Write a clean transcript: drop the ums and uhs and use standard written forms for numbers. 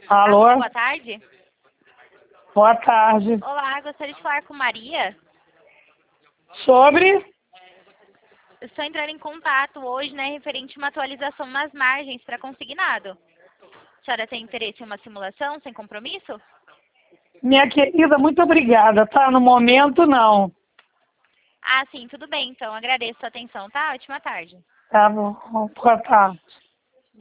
Alô? Alô, boa tarde. Boa tarde. Olá, gostaria de falar com Maria. Sobre? Eu estou entrando em contato hoje, né, referente a uma atualização nas margens para consignado. A senhora tem interesse em uma simulação sem compromisso? Minha querida, muito obrigada, tá? No momento, não. Ah, sim, tudo bem, então. Agradeço a atenção, tá? Ótima tarde. Tá bom. Boa tarde.